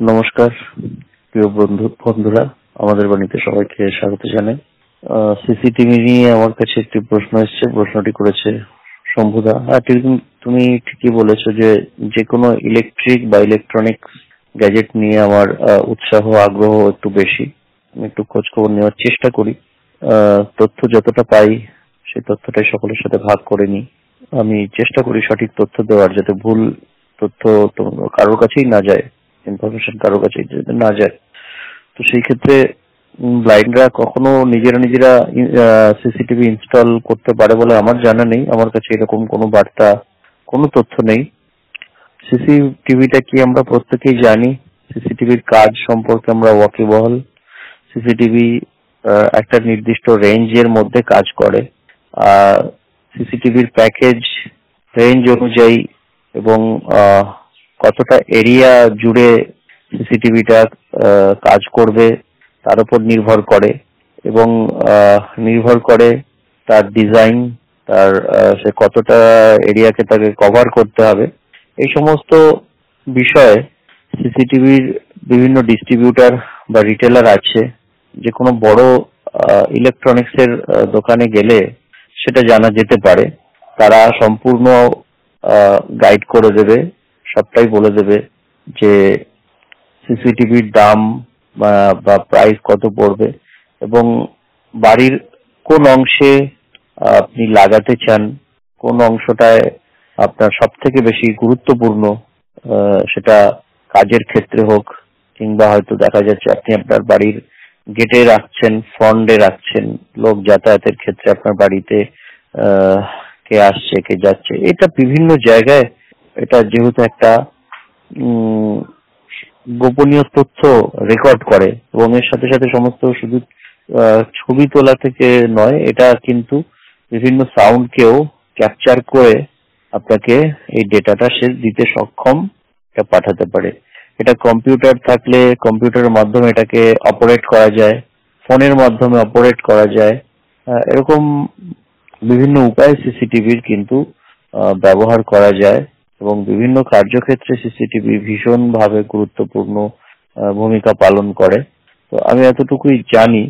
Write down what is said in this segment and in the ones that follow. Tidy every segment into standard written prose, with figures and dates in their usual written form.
নমস্কার প্রিয় বন্ধুরা, আমাদের বাড়িতে সবাইকে স্বাগত জানাই। সিসিটিভি নিয়ে আমার কাছে একটি প্রশ্ন এসেছে। প্রশ্নটি করেছে শম্ভুদা। হ্যাঁ, তুমি ঠিকই বলেছো যে কোনো ইলেকট্রিক বা ইলেকট্রনিক্স গ্যাজেট নিয়ে আমার উৎসাহ আগ্রহ একটু বেশি। আমি একটু খোঁজ খবর নেওয়ার চেষ্টা করি। তথ্য যতটা পাই সেই তথ্যটাই সকলের সাথে ভাগ করে নিই। আমি চেষ্টা করি সঠিক তথ্য দেওয়ার, যাতে ভুল তথ্য কারোর কাছেই না যায়, ইনফরমেশন কারোর কাছেই যাতে না যায়। তো সেই ক্ষেত্রে ব্লাইন্ডরা কখনো নিজেরা সিসিটিভি ইনস্টল করতে পারে বলে আমার জানা নেই। আমার কাছে এরকম কোনো বার্তা, কোনো তথ্য নেই। সিসিটিভিটা কি আমরা প্রত্যেকেই জানি। সিসিটিভির কাজ সম্পর্কে আমরা ওয়াকিবহাল। সিসিটিভি একটা নির্দিষ্ট রেঞ্জের মধ্যে কাজ করে। সিসিটিভির প্যাকেজ রেঞ্জ অনুযায়ী এবং কতটা এরিয়া জুড়ে সিসিটিভিটা কাজ করবে তার উপর নির্ভর করে, এবং নির্ভর করে তার ডিজাইন, তার সে কতটা এরিয়াকে তাকে কভার করতে হবে। এই সমস্ত বিষয়ে সিসিটিভির বিভিন্ন ডিস্ট্রিবিউটার বা রিটেলার আছে। যে কোনো বড় ইলেকট্রনিক্স এর দোকানে গেলে সেটা জানা যেতে পারে। তারা সম্পূর্ণ গাইড করে দেবে, সবটাই বলে দেবে যে সিসিটিভির দাম বা প্রাইস কত পড়বে, এবং বাড়ির কোন অংশে আপনি লাগাতে চান, কোন অংশটায় আপনার সব থেকে বেশি গুরুত্বপূর্ণ, সেটা কাজের ক্ষেত্রে হোক, কিংবা হয়তো দেখা যাচ্ছে আপনি আপনার বাড়ির গেটে রাখছেন, ফ্রন্টে রাখছেন, লোক যাতায়াতের ক্ষেত্রে আপনার বাড়িতে কে আসছে কে যাচ্ছে, এটা বিভিন্ন জায়গায়। এটা যেহেতু একটা গোপনীয় তথ্য রেকর্ড করে, এবং এর সাথে সাথে সমস্ত শুধু ছবি তোলা থেকে নয়, এটা কিন্তু বিভিন্ন সাউন্ডকেও ক্যাপচার করে আপনাকে এই ডেটাটা সে দিতে সক্ষম, এটা পাঠাতে পারে। এটা কম্পিউটার থাকলে কম্পিউটারের মাধ্যমে এটাকে অপারেট করা যায়, ফোনের মাধ্যমে অপারেট করা যায়। এরকম বিভিন্ন উপায়ে সিসিটিভির কিন্তু ব্যবহার করা যায়, এবং বিভিন্ন কার্যক্ষেত্রে সিসিটিভি ভীষণভাবে গুরুত্বপূর্ণ ভূমিকা পালন করে। তো আমি এতটুকুই জানি,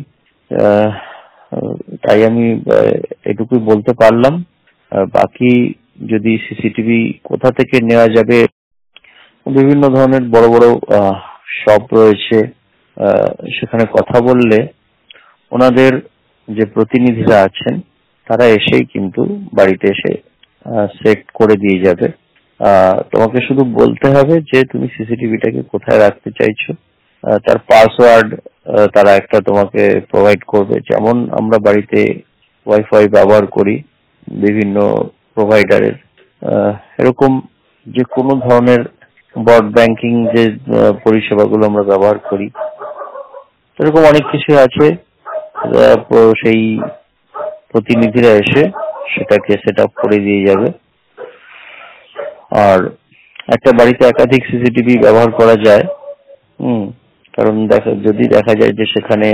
তাই আমি এটুকুই বলতে পারলাম। বাকি যদি সিসিটিভি কোথা থেকে নেওয়া যাবে, বিভিন্ন ধরনের বড় বড় শপ রয়েছে, সেখানে কথা বললে ওনাদের যে প্রতিনিধিরা আছেন তারা এসেই কিন্তু বাড়িতে এসে সেট করে দিয়ে যাবে। তোমাকে শুধু বলতে হবে যে তুমি সিসিটিভিটাকে কোথায় রাখতে চাইছো। তার পাসওয়ার্ড তারা একটা তোমাকে প্রোভাইড করবে। যেমন আমরা বাড়িতে ওয়াইফাই ব্যবহার করি বিভিন্ন প্রোভাইডারের, এরকম যে কোনো ধরনের ব্রড ব্যাংকিং যে পরিষেবাগুলো আমরা ব্যবহার করি, এরকম অনেক কিছু আছে। সেই প্রতিনিধিরা এসে সেটাকে সেট আপ করে দিয়ে যাবে। আর একটা বাড়িতে একাধিক সিসিটিভি ব্যবহার করা যায়, কারণ যদি দেখা যায় যে সেখানে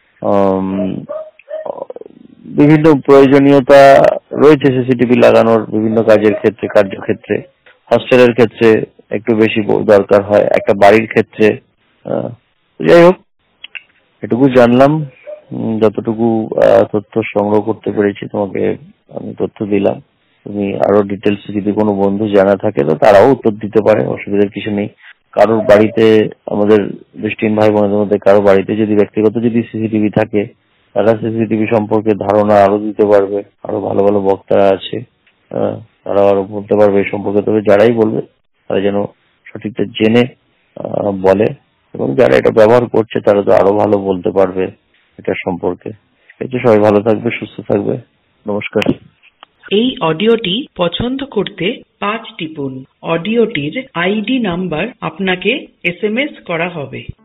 বিভিন্ন প্রয়োজনীয়তা রয়েছে সিসিটিভি লাগানোর বিভিন্ন কাজের ক্ষেত্রে, কার্যক্ষেত্রে, হস্টেলের ক্ষেত্রে একটু বেশি দরকার হয়, একটা বাড়ির ক্ষেত্রে। যাই হোক, এটুকু জানলাম। যতটুকু তথ্য সংগ্রহ করতে পেরেছি তোমাকে আমি তথ্য দিলাম। তুমি আরো ডিটেলস যদি কোনো বন্ধু জানা থাকে তো তারাও উত্তর দিতে পারে, অসুবিধার কিছু নেই। কারোর বাড়িতে, আমাদের দৃষ্টিহীন ভাই বোনদের মধ্যে কারো বাড়িতে যদি ব্যক্তিগত সিসিটিভি থাকে, তারা সিসিটিভি সম্পর্কে ধারণা আরো দিতে পারবে। আরো ভালো ভালো বক্তারা আছে, তারা আরো বলতে পারবে এই সম্পর্কে। তবে যারাই বলবে তারা যেন সঠিকটা জেনে বলে, এবং যারা এটা ব্যবহার করছে তারা তো আরো ভালো বলতে পারবে এটা সম্পর্কে। সবাই ভালো থাকবে, সুস্থ থাকবে। নমস্কার। এই অডিওটি পছন্দ করতে 5 টিপুন। অডিওটির আইডি নাম্বার আপনাকে SMS করা হবে।